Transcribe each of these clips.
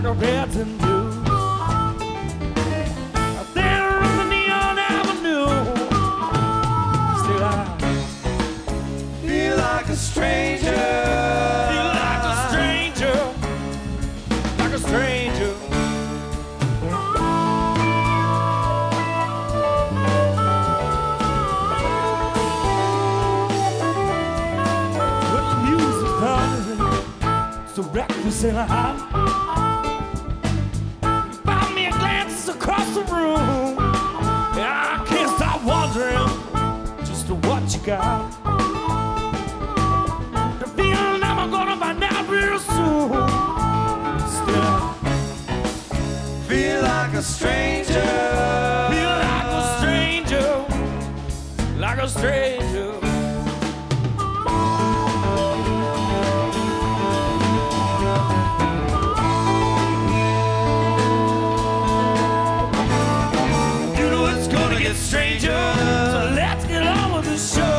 a reds and blues. Out there on the neon avenue, still I feel like a stranger. Feel like a stranger, like a stranger. With the music coming, so reckless and hot. Found me a glance across the room, and I can't stop wondering just what you got. The feeling I'm gonna find out real soon. Still, Feel like a stranger. feel like a stranger, like a stranger. You know it's gonna get stranger, so let's get on with the show.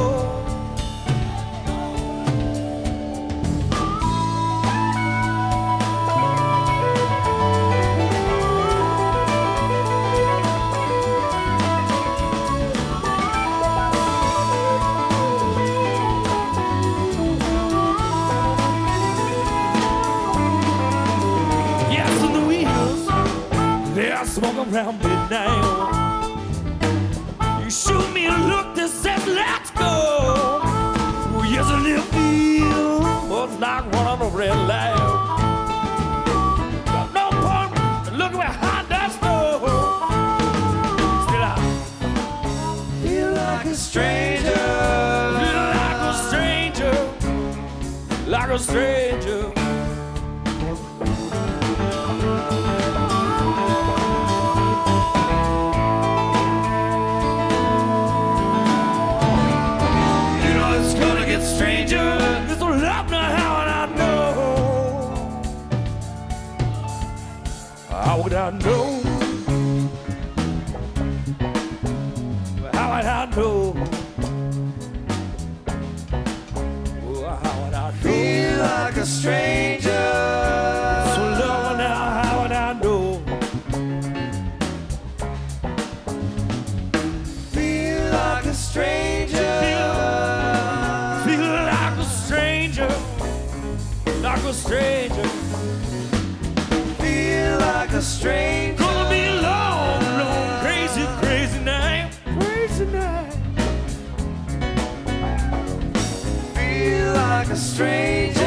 Yes, and the wheels, they are smoking around midnight. You shoot me a look that says, let's go. Oh, yes, a little feel was like one on a red light. Got no point in looking behind that door. Still, I Feel like a stranger. feel like a stranger, like a stranger. You know it's gonna get stranger. This will love me how would I know? How would I know? How would I know? Oh, how would I know? Feel like a stranger. So love me now, how would I know? Feel like a stranger. Feel like a stranger, like a stranger. Feel like a stranger. Gonna be a long, long, crazy, crazy night. Crazy night. Feel like a stranger.